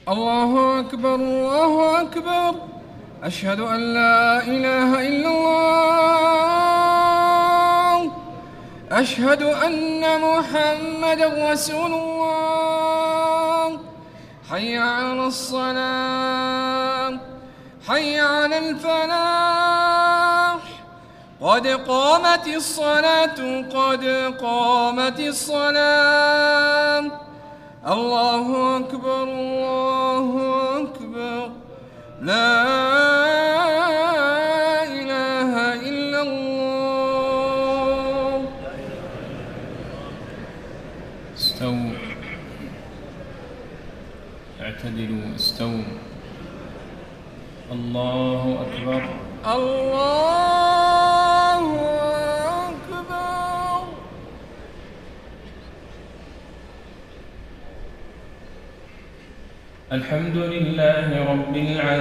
الله أكبر الله أكبر. أشهد أن لا إله إلا الله. أشهد أن محمدًا رسول الله. حي على الصلاة، حي على الفلاح. قد قامت الصلاة، قد قامت الصلاة. الله أكبر الله أكبر. لا إله إلا الله. استووا، اعتدلوا، استووا. الله أكبر. الله أكبر. الحمد لله رب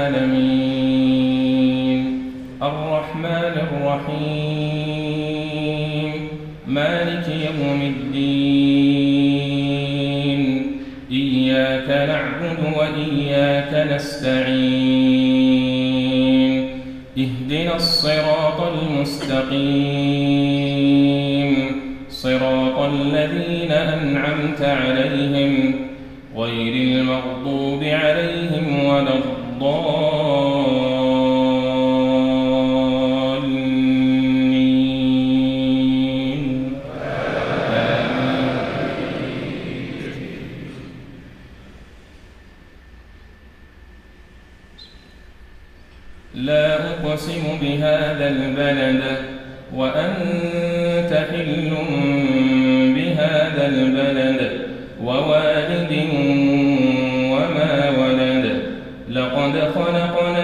العالمين، الرحمن الرحيم، مالك يوم الدين. إياك نعبد وإياك نستعين. اهدنا الصراط المستقيم، صراط الذين أنعمت عليهم غير المغضوب عليهم ولا الضالين. لا أقسم بهذا البلد وأنت حل بهذا البلد ووالد وما ولد. لقد خلقنا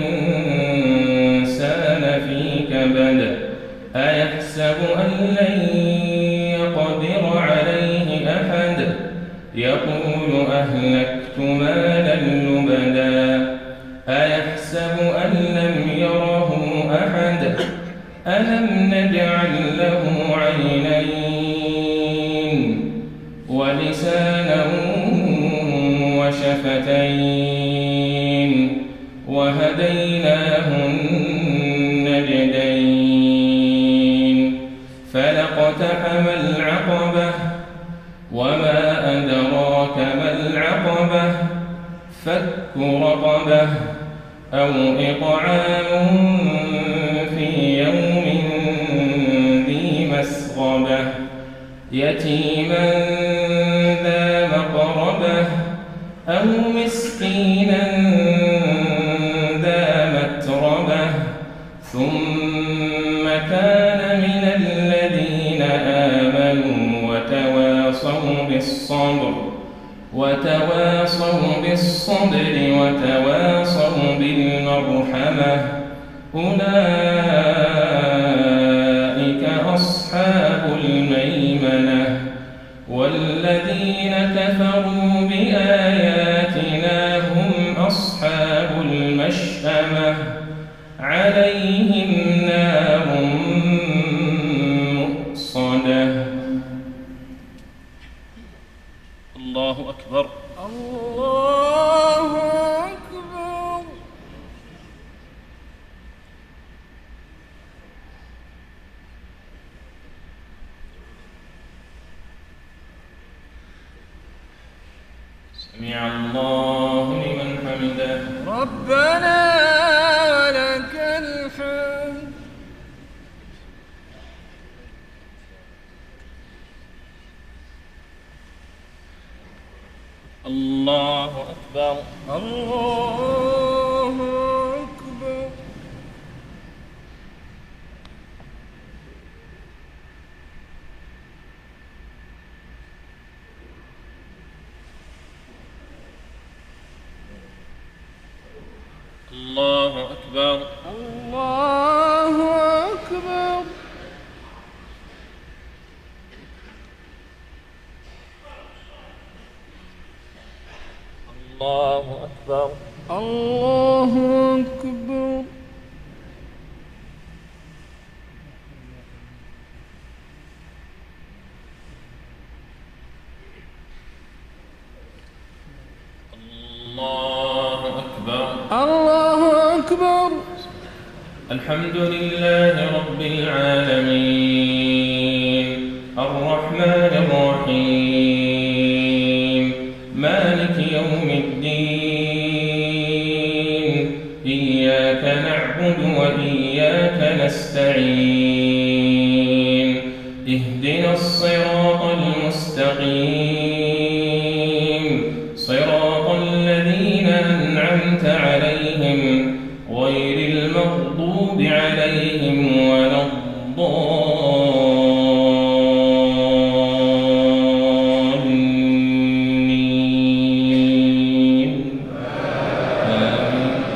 الإنسان في كبد. أيحسب أن لن يقدر عليه أحد. يقول أهلكت مالا لبدا. أيحسب أن لم يره أحد. ألم نجعل له عينين ولسانا وشفتين وهديناه النجدين. فلاقتحم العقبة وما أدراك ما العقبة. فك رقبة أو إطعام في يوم ذي مسغبة يتيما ذا مقربة أو مسكينا ذا متربة. ثم كان من الذين آمنوا وتواصوا بالصبر وتواصوا بالمرحمة. أولئك أصحاب الميمنة. والذين كفروا بآياتنا هم أصحاب المشأمة. عليهم نار مؤصدة. الله أكبر. الله أكبر. سمع الله لمن حمده. ربنا ولك الحمد. الله أكبر. الله أكبر. الله أكبر. الله أكبر. الله أكبر. الله أكبر. أكبر. الحمد لله رب العالمين الرحمن الرحيم مالك يوم الدين إياك نعبد وإياك نستعين اهدنا الصراط المستقيم صراط الذين أنعمت عليهم غير المغضوب عليهم ولا الضالين آمين.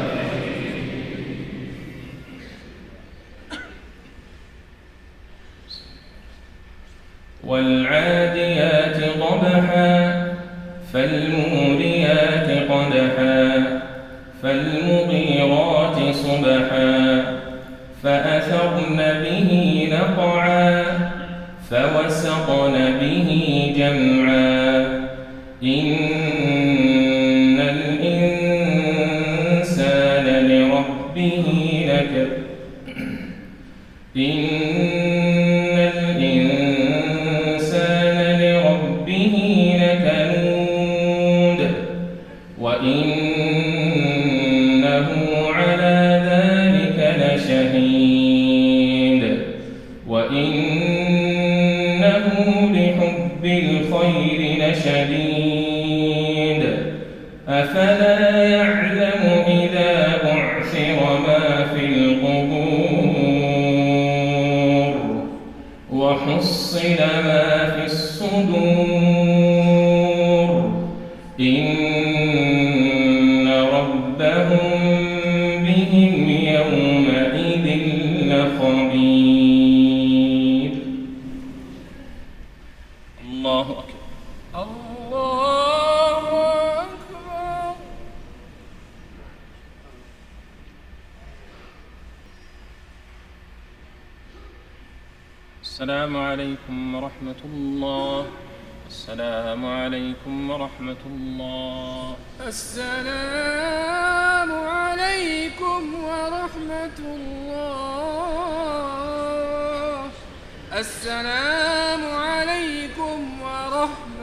والعاديات ضبحا فالموريات قدحا فالمغيرات صبحا فأثرن به نقعا فوسطن به جمعا إن الإنسان لربه لكنود وإنه على ذلك لشهيد وإنه لحب الخير لشديد أفلا يعلم إذا بعثر ما في القبور وحصل ما في الصدور إن ربهم بهم يومئذ لخبير. الله أكبر. الله أكبر. السلام عليكم ورحمة الله. السلام عليكم ورحمة الله. السلام عليكم ورحمة الله. السلام عليكم ورحمة